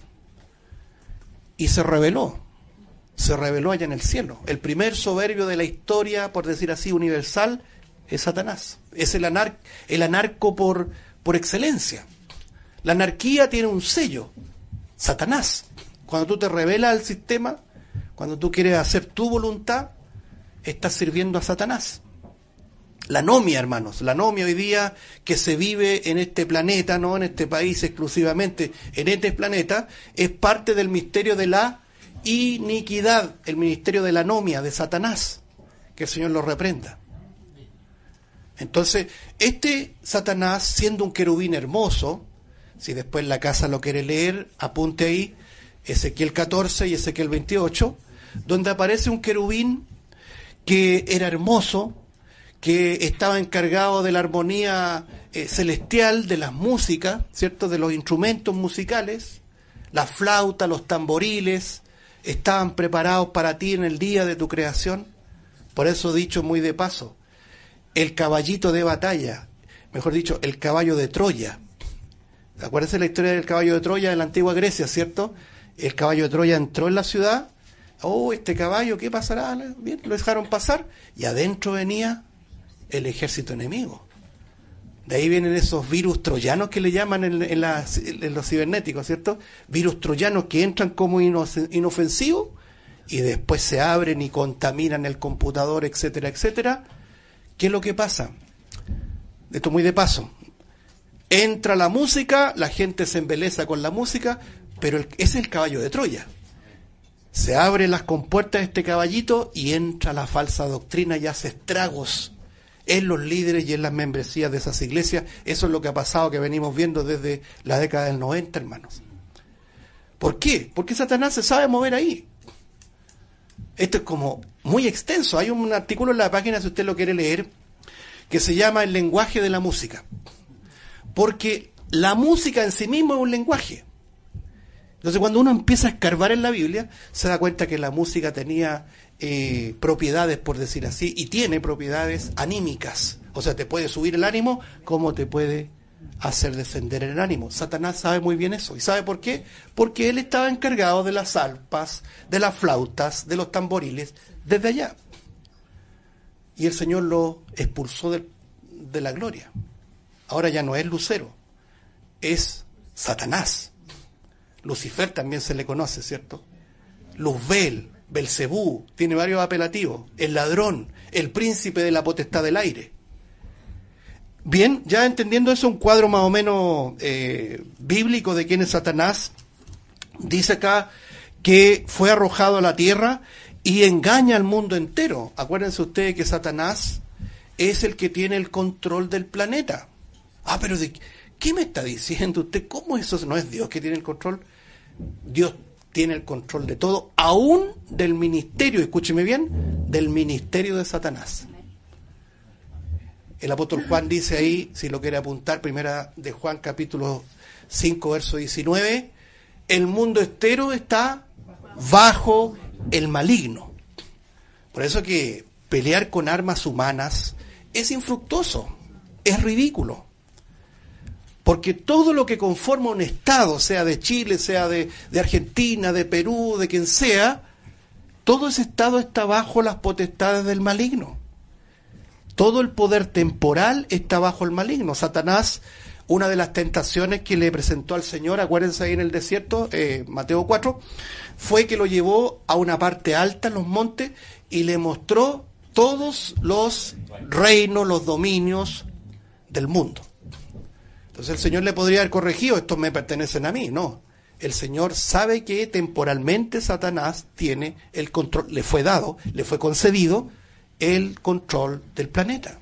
y se rebeló, se rebeló allá en el cielo. El primer soberbio de la historia, por decir así, universal, es Satanás. Es el, anar el anarco por, por excelencia. La anarquía tiene un sello, Satanás. Cuando tú te rebelas al sistema, cuando tú quieres hacer tu voluntad, estás sirviendo a Satanás. La anomia, hermanos, la anomia hoy día que se vive en este planeta, no en este país exclusivamente, en este planeta, es parte del misterio de la iniquidad, el ministerio de la anomia, de Satanás, que el Señor lo reprenda. Entonces, este Satanás, siendo un querubín hermoso, si después la casa lo quiere leer, apunte ahí, Ezequiel catorce y Ezequiel veintiocho, donde aparece un querubín que era hermoso, que estaba encargado de la armonía eh, celestial, de las músicas, ¿cierto?, de los instrumentos musicales, la flauta, los tamboriles, estaban preparados para ti en el día de tu creación. Por eso, dicho muy de paso, el caballito de batalla, mejor dicho, el caballo de Troya. Acuérdense la historia del caballo de Troya en la antigua Grecia, ¿cierto? El caballo de Troya entró en la ciudad. Oh, este caballo, ¿qué pasará? Bien, lo dejaron pasar. Y adentro venía el ejército enemigo. De ahí vienen esos virus troyanos que le llaman en, en, la, en los cibernéticos, ¿cierto? Virus troyanos que entran como inofensivos y después se abren y contaminan el computador, etcétera, etcétera. ¿Qué es lo que pasa? Esto muy de paso. Entra la música, la gente se embeleza con la música, pero el, ese es el caballo de Troya. Se abren las compuertas de este caballito y entra la falsa doctrina y hace estragos en los líderes y en las membresías de esas iglesias. Eso es lo que ha pasado, que venimos viendo desde la década del noventa, hermanos. ¿Por qué? Porque Satanás se sabe mover ahí. Esto es como muy extenso. Hay un artículo en la página, si usted lo quiere leer, que se llama el lenguaje de la música. Porque la música en sí misma es un lenguaje. Entonces, cuando uno empieza a escarbar en la Biblia, se da cuenta que la música tenía eh, propiedades, por decir así, y tiene propiedades anímicas. O sea, te puede subir el ánimo como te puede hacer descender el ánimo. Satanás sabe muy bien eso. ¿Y sabe por qué? Porque él estaba encargado de las arpas, de las flautas, de los tamboriles, desde allá. Y el Señor lo expulsó de, de la gloria. Ahora ya no es Lucero, es Satanás. Lucifer también se le conoce, ¿cierto? Luzbel, Belcebú, tiene varios apelativos. El ladrón, el príncipe de la potestad del aire. Bien, ya entendiendo eso, un cuadro más o menos eh, bíblico de quién es Satanás, dice acá que fue arrojado a la tierra y engaña al mundo entero. Acuérdense ustedes que Satanás es el que tiene el control del planeta. Ah, pero ¿de qué me está diciendo usted? ¿Cómo eso no es Dios que tiene el control? Dios tiene el control de todo, aún del ministerio, escúcheme bien, del ministerio de Satanás. El apóstol Juan dice ahí, si lo quiere apuntar, primera de Juan capítulo cinco, verso diecinueve, el mundo entero está bajo el maligno. Por eso que pelear con armas humanas es infructuoso, es ridículo. Porque todo lo que conforma un Estado, sea de Chile, sea de, de Argentina, de Perú, de quien sea, todo ese Estado está bajo las potestades del maligno. Todo el poder temporal está bajo el maligno. Satanás, una de las tentaciones que le presentó al Señor, acuérdense ahí en el desierto, eh, Mateo cuatro, fue que lo llevó a una parte alta en los montes y le mostró todos los reinos, los dominios del mundo. Entonces el Señor le podría haber corregido, estos me pertenecen a mí. No, el Señor sabe que temporalmente Satanás tiene el control, le fue dado, le fue concedido el control del planeta.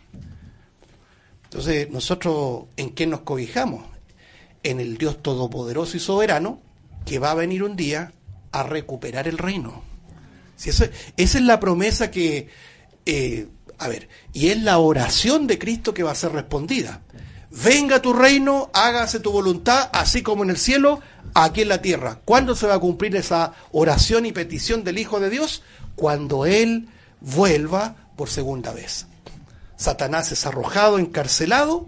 Entonces, nosotros, ¿en qué nos cobijamos? En el Dios todopoderoso y soberano, que va a venir un día a recuperar el reino. Si eso, esa es la promesa que, eh, a ver, y es la oración de Cristo que va a ser respondida. Venga tu reino, hágase tu voluntad, así como en el cielo, aquí en la tierra. ¿Cuándo se va a cumplir esa oración y petición del Hijo de Dios? Cuando Él vuelva por segunda vez. Satanás es arrojado, encarcelado,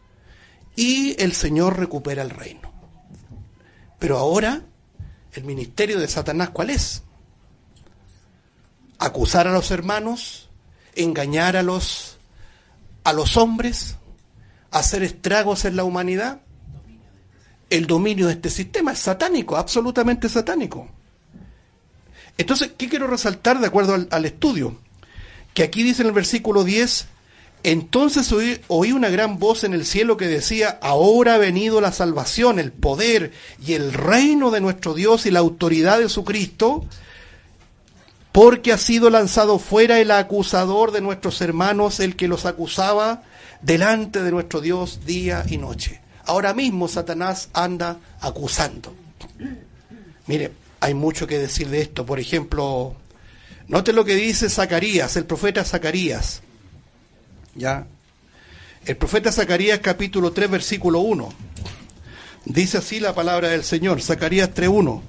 y el Señor recupera el reino. Pero ahora, el ministerio de Satanás, ¿cuál es? Acusar a los hermanos, engañar a los, a los hombres, hacer estragos en la humanidad. El dominio de este sistema es satánico, absolutamente satánico. Entonces, ¿qué quiero resaltar de acuerdo al, al estudio? Que aquí dice en el versículo diez, entonces oí, oí una gran voz en el cielo que decía, ahora ha venido la salvación, el poder y el reino de nuestro Dios y la autoridad de su Cristo, porque ha sido lanzado fuera el acusador de nuestros hermanos, el que los acusaba delante de nuestro Dios día y noche. Ahora mismo Satanás anda acusando. Mire, hay mucho que decir de esto. Por ejemplo, note lo que dice Zacarías, el profeta Zacarías. ¿Ya? El profeta Zacarías, capítulo tres, versículo uno. Dice así la palabra del Señor, Zacarías tres uno.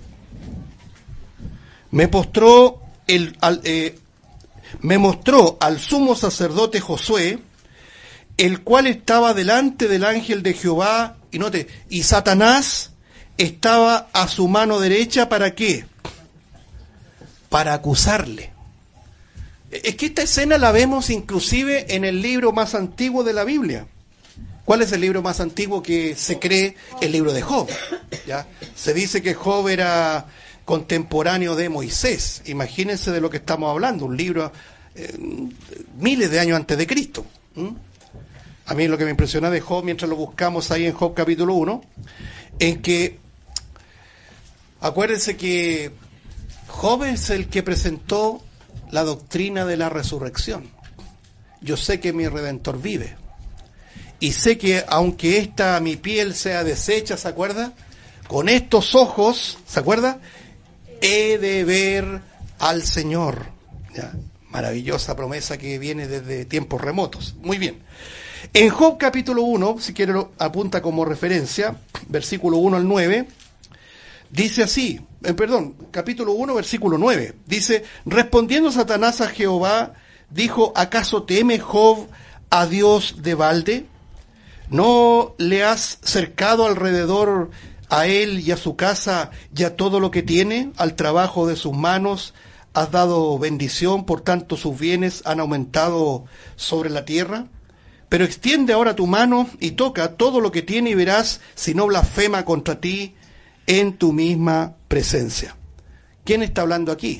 Me postró el, al, eh, me mostró al sumo sacerdote Josué, el cual estaba delante del ángel de Jehová, y note, y Satanás estaba a su mano derecha, ¿para qué? Para acusarle. Es que esta escena la vemos inclusive en el libro más antiguo de la Biblia. ¿Cuál es el libro más antiguo que se cree? El libro de Job. ¿Ya? Se dice que Job era contemporáneo de Moisés. Imagínense de lo que estamos hablando, un libro eh, miles de años antes de Cristo. ¿Mm? A mí lo que me impresiona de Job, mientras lo buscamos ahí en Job capítulo uno, en que, acuérdense que Job es el que presentó la doctrina de la resurrección. Yo sé que mi Redentor vive, y sé que aunque esta mi piel sea deshecha, ¿se acuerda? Con estos ojos, ¿se acuerda? He de ver al Señor. ¿Ya? Maravillosa promesa que viene desde tiempos remotos. Muy bien. En Job capítulo uno, si quiere lo apunta como referencia, versículo uno al nueve, dice así, eh, perdón, capítulo uno, versículo nueve, dice, respondiendo Satanás a Jehová, dijo, ¿acaso teme Job a Dios de balde? ¿No le has cercado alrededor a él y a su casa y a todo lo que tiene, al trabajo de sus manos? ¿Has dado bendición, por tanto sus bienes han aumentado sobre la tierra? Pero extiende ahora tu mano y toca todo lo que tiene y verás si no blasfema contra ti en tu misma presencia. ¿Quién está hablando aquí?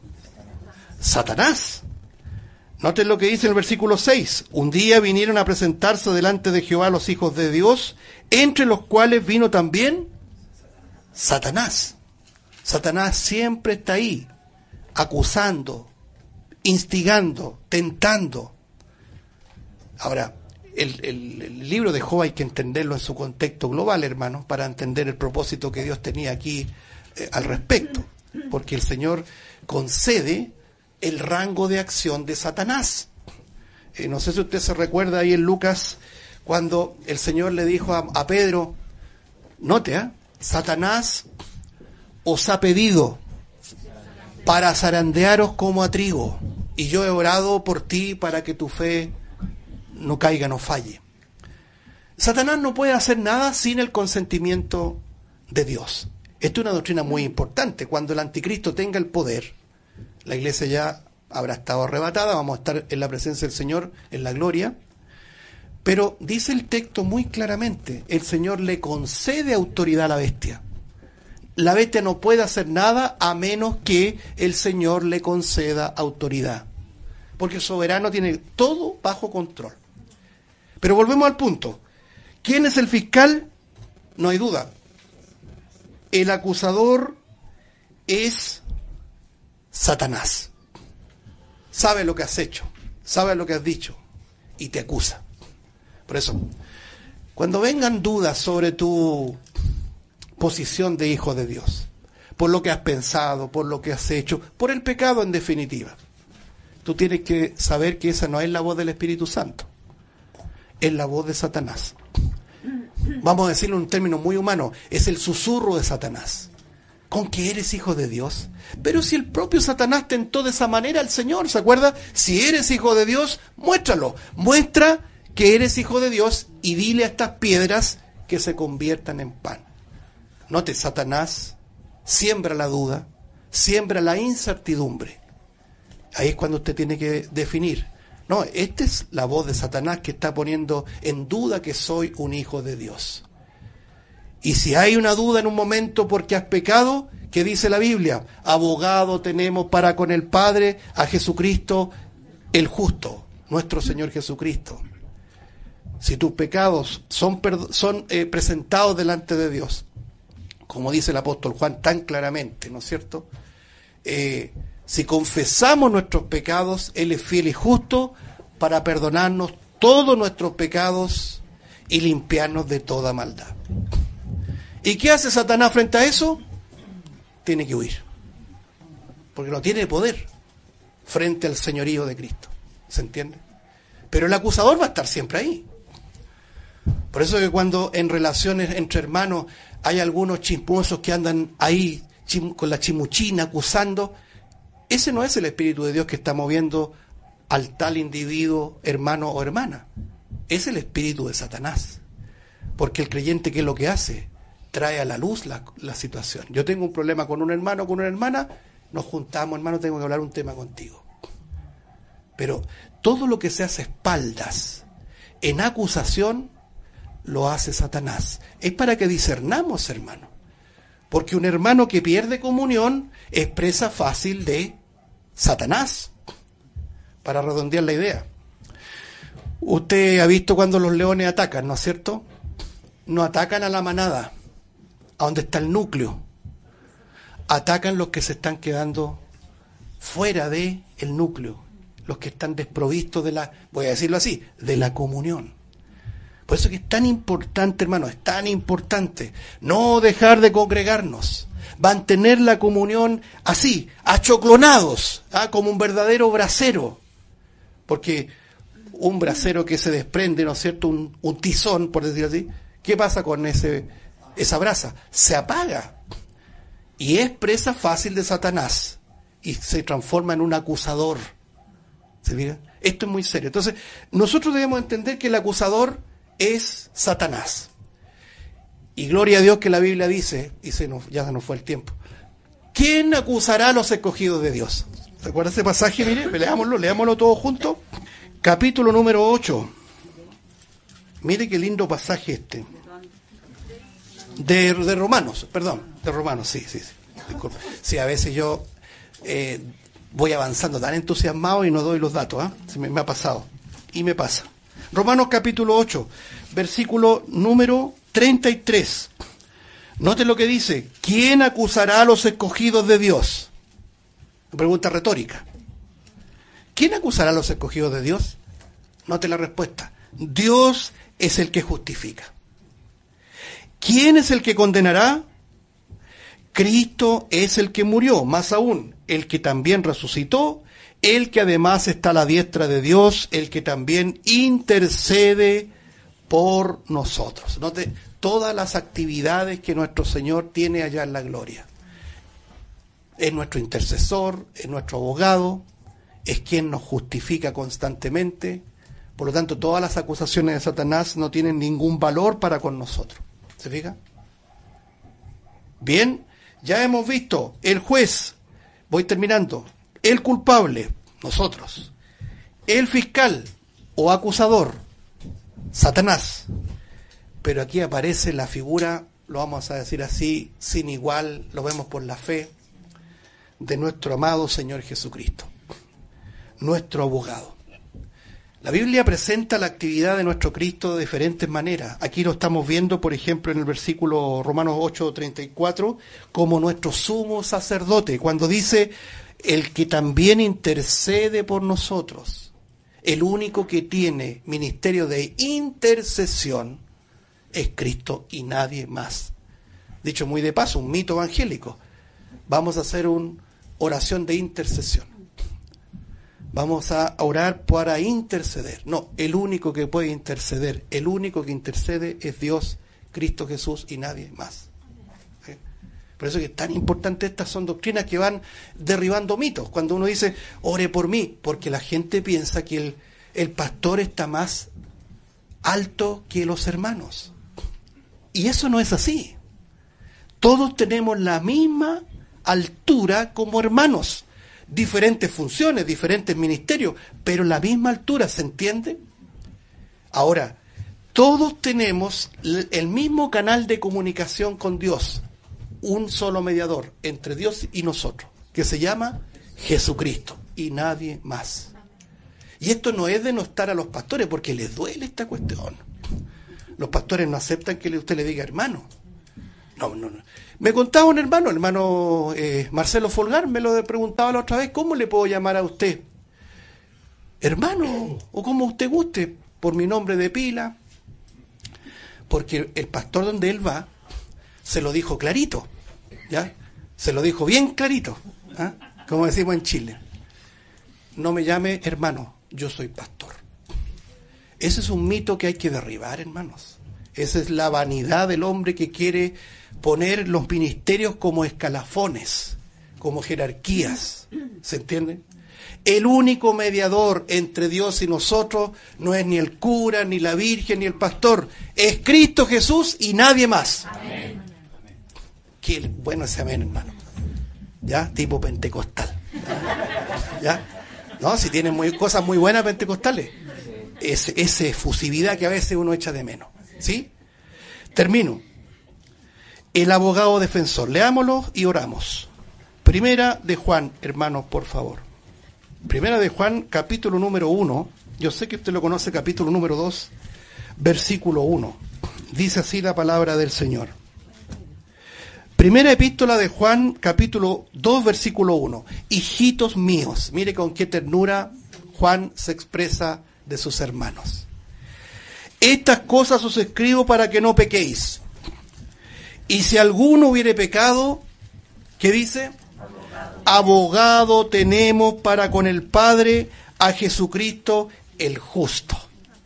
Satanás. Noten lo que dice en el versículo seis. Un día vinieron a presentarse delante de Jehová los hijos de Dios, entre los cuales vino también Satanás. Satanás siempre está ahí, acusando, instigando, tentando. Ahora, el, el, el libro de Job hay que entenderlo en su contexto global, hermanos, para entender el propósito que Dios tenía aquí eh, al respecto. Porque el Señor concede el rango de acción de Satanás. Eh, no sé si usted se recuerda ahí en Lucas, cuando el Señor le dijo a, a Pedro, note, ¿eh? Satanás os ha pedido para zarandearos como a trigo, y yo he orado por ti para que tu fe no caiga, no falle. Satanás no puede hacer nada sin el consentimiento de Dios. Esto es una doctrina muy importante. Cuando el anticristo tenga el poder, la iglesia ya habrá estado arrebatada, vamos a estar en la presencia del Señor, en la gloria, pero dice el texto muy claramente, el Señor le concede autoridad a la bestia. La bestia no puede hacer nada a menos que el Señor le conceda autoridad, porque el soberano tiene todo bajo control. Pero volvemos al punto. ¿Quién es el fiscal? No hay duda. El acusador es Satanás. Sabe lo que has hecho, sabe lo que has dicho y te acusa. Por eso, cuando vengan dudas sobre tu posición de hijo de Dios, por lo que has pensado, por lo que has hecho, por el pecado en definitiva, tú tienes que saber que esa no es la voz del Espíritu Santo, es la voz de Satanás. Vamos a decirlo en un término muy humano, es el susurro de Satanás. ¿Con que eres hijo de Dios? Pero si el propio Satanás tentó de esa manera al Señor, ¿se acuerda? Si eres hijo de Dios, muéstralo. Muestra que eres hijo de Dios y dile a estas piedras que se conviertan en pan. Note, Satanás siembra la duda, siembra la incertidumbre. Ahí es cuando usted tiene que definir. No, esta es la voz de Satanás que está poniendo en duda que soy un hijo de Dios. Y si hay una duda en un momento porque has pecado, ¿qué dice la Biblia? Abogado tenemos para con el Padre a Jesucristo el justo, nuestro Señor Jesucristo. Si tus pecados son, son eh, presentados delante de Dios, como dice el apóstol Juan tan claramente, ¿no es cierto? Eh, si confesamos nuestros pecados, Él es fiel y justo para perdonarnos todos nuestros pecados y limpiarnos de toda maldad. ¿Y qué hace Satanás frente a eso? Tiene que huir, porque no tiene poder frente al señorío de Cristo, ¿se entiende? Pero el acusador va a estar siempre ahí. Por eso que cuando en relaciones entre hermanos hay algunos chismosos que andan ahí chim, con la chimuchina acusando, ese no es el Espíritu de Dios que está moviendo al tal individuo, hermano o hermana. Es el espíritu de Satanás. Porque el creyente, ¿qué es lo que hace? Trae a la luz la, la situación. Yo tengo un problema con un hermano o con una hermana, nos juntamos, hermano, tengo que hablar un tema contigo. Pero todo lo que se hace a espaldas, en acusación, lo hace Satanás. Es para que discernamos, hermano. Porque un hermano que pierde comunión es presa fácil de Satanás. Para redondear la idea. Usted ha visto cuando los leones atacan, ¿no es cierto? No atacan a la manada, a donde está el núcleo. Atacan los que se están quedando fuera de el núcleo, los que están desprovistos de la, voy a decirlo así, de la comunión. Por eso que es tan importante, hermano, es tan importante no dejar de congregarnos, mantener la comunión así, achoclonados, ¿ah? Como un verdadero brasero, porque un brasero que se desprende, ¿no es cierto?, un, un tizón, por decirlo así, ¿qué pasa con ese esa brasa? Se apaga y es presa fácil de Satanás y se transforma en un acusador. ¿Se fija? Esto es muy serio. Entonces, nosotros debemos entender que el acusador es Satanás. Y gloria a Dios que la Biblia dice, y se nos, ya se nos fue el tiempo, ¿quién acusará a los escogidos de Dios? ¿Recuerda ese pasaje? Mire, leámoslo, leámoslo todos juntos. Capítulo número ocho. Mire qué lindo pasaje este. De, de Romanos, perdón, de Romanos, sí, sí, sí. Disculpe. Sí, a veces yo eh, voy avanzando tan entusiasmado y no doy los datos, ¿eh? Se me, me ha pasado. Y me pasa. Romanos capítulo ocho, versículo número treinta y tres. Note lo que dice. ¿Quién acusará a los escogidos de Dios? Pregunta retórica. ¿Quién acusará a los escogidos de Dios? Note la respuesta. Dios es el que justifica. ¿Quién es el que condenará? Cristo es el que murió, más aún, el que también resucitó, el que además está a la diestra de Dios, el que también intercede por nosotros. Note todas las actividades que nuestro Señor tiene allá en la gloria. Es nuestro intercesor, es nuestro abogado, es quien nos justifica constantemente. Por lo tanto, todas las acusaciones de Satanás no tienen ningún valor para con nosotros. ¿Se fija? Bien, ya hemos visto el juez, voy terminando, el culpable, nosotros, el fiscal o acusador, Satanás. Pero aquí aparece la figura, lo vamos a decir así, sin igual, lo vemos por la fe, de nuestro amado Señor Jesucristo, nuestro abogado. La Biblia presenta la actividad de nuestro Cristo de diferentes maneras. Aquí lo estamos viendo, por ejemplo, en el versículo Romanos ocho, treinta y cuatro, como nuestro sumo sacerdote, cuando dice, el que también intercede por nosotros. El único que tiene ministerio de intercesión es Cristo y nadie más. Dicho muy de paso, un mito evangélico. Vamos a hacer una oración de intercesión. Vamos a orar para interceder. No, el único que puede interceder, el único que intercede es Dios, Cristo Jesús y nadie más. ¿Sí? Por eso que es tan importante, estas son doctrinas que van derribando mitos. Cuando uno dice, ore por mí, porque la gente piensa que el, el pastor está más alto que los hermanos. Y eso no es así. Todos tenemos la misma altura como hermanos. Diferentes funciones, diferentes ministerios, pero la misma altura, ¿se entiende? Ahora, todos tenemos el mismo canal de comunicación con Dios, un solo mediador entre Dios y nosotros, que se llama Jesucristo, y nadie más. Y esto no es denostar a los pastores, porque les duele esta cuestión. Los pastores no aceptan que usted le diga hermano. No, no, no. Me contaba un hermano, el hermano eh, Marcelo Folgar, me lo preguntaba la otra vez, ¿cómo le puedo llamar a usted? Hermano, o como usted guste, por mi nombre de pila, porque el pastor donde él va, se lo dijo clarito, ¿ya? Se lo dijo bien clarito, ¿ah? Como decimos en Chile. No me llame hermano, yo soy pastor. Ese es un mito que hay que derribar, hermanos. Esa es la vanidad del hombre que quiere poner los ministerios como escalafones, como jerarquías, ¿se entiende? El único mediador entre Dios y nosotros no es ni el cura, ni la Virgen, ni el pastor, es Cristo Jesús y nadie más. Amén. Qué bueno ese amén, hermano. ¿Ya? Tipo pentecostal. ¿Ya? No, si tienen muy, cosas muy buenas pentecostales. Esa ese efusividad que a veces uno echa de menos. ¿Sí? Termino. El abogado defensor. Leámoslo y oramos. Primera de Juan, hermanos, por favor. Primera de Juan, capítulo número uno. Yo sé que usted lo conoce, capítulo número dos, versículo uno. Dice así la palabra del Señor. Primera epístola de Juan, capítulo dos, versículo uno. Hijitos míos. Mire con qué ternura Juan se expresa de sus hermanos. estas cosas os escribo para que no pequéis. Y si alguno hubiere pecado, ¿qué dice? Abogado. Abogado tenemos para con el Padre a Jesucristo el justo.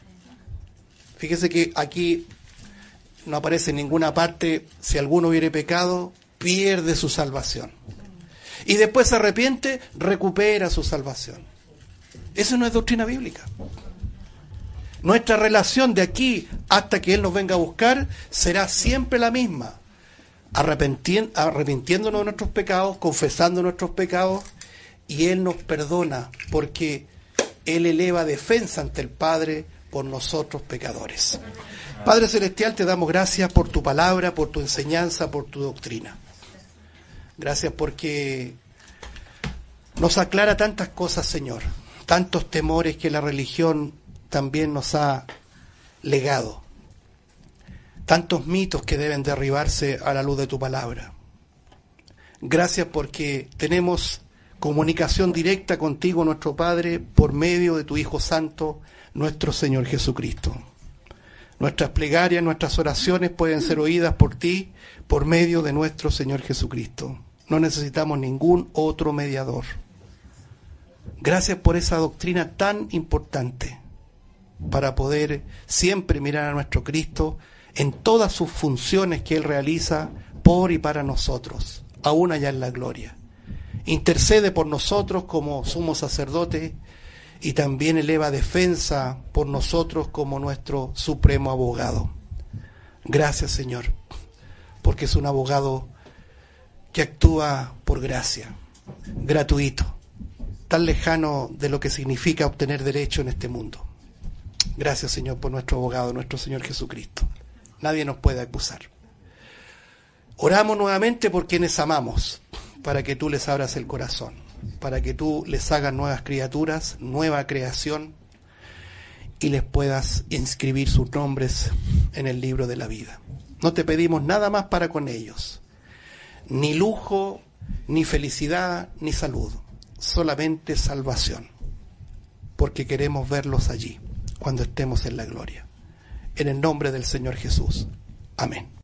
Fíjese que aquí no aparece en ninguna parte, si alguno hubiere pecado, pierde su salvación. Y después se arrepiente, recupera su salvación. Eso no es doctrina bíblica. Nuestra relación de aquí hasta que Él nos venga a buscar será siempre la misma. Arrepenti- arrepintiéndonos de nuestros pecados, confesando nuestros pecados, y Él nos perdona porque Él eleva defensa ante el Padre por nosotros pecadores. Padre Celestial, te damos gracias por tu palabra, por tu enseñanza, por tu doctrina. Gracias porque nos aclara tantas cosas, Señor, tantos temores que la religión también nos ha legado, tantos mitos que deben derribarse a la luz de tu palabra. Gracias porque tenemos comunicación directa contigo, nuestro Padre, por medio de tu Hijo Santo, nuestro Señor Jesucristo. Nuestras plegarias, nuestras oraciones pueden ser oídas por ti por medio de nuestro Señor Jesucristo. No necesitamos ningún otro mediador. Gracias por esa doctrina tan importante para poder siempre mirar a nuestro Cristo en todas sus funciones que Él realiza por y para nosotros, aún allá en la gloria. Intercede por nosotros como sumo sacerdote y también eleva defensa por nosotros como nuestro supremo abogado. Gracias, Señor, porque es un abogado que actúa por gracia, gratuito, tan lejano de lo que significa obtener derecho en este mundo. Gracias, Señor, por nuestro abogado, nuestro Señor Jesucristo. Nadie nos puede acusar. Oramos nuevamente por quienes amamos, para que tú les abras el corazón, para que tú les hagas nuevas criaturas, nueva creación, y les puedas inscribir sus nombres en el libro de la vida. No te pedimos nada más para con ellos, ni lujo, ni felicidad, ni salud, solamente salvación, porque queremos verlos allí, cuando estemos en la gloria. En el nombre del Señor Jesús. Amén.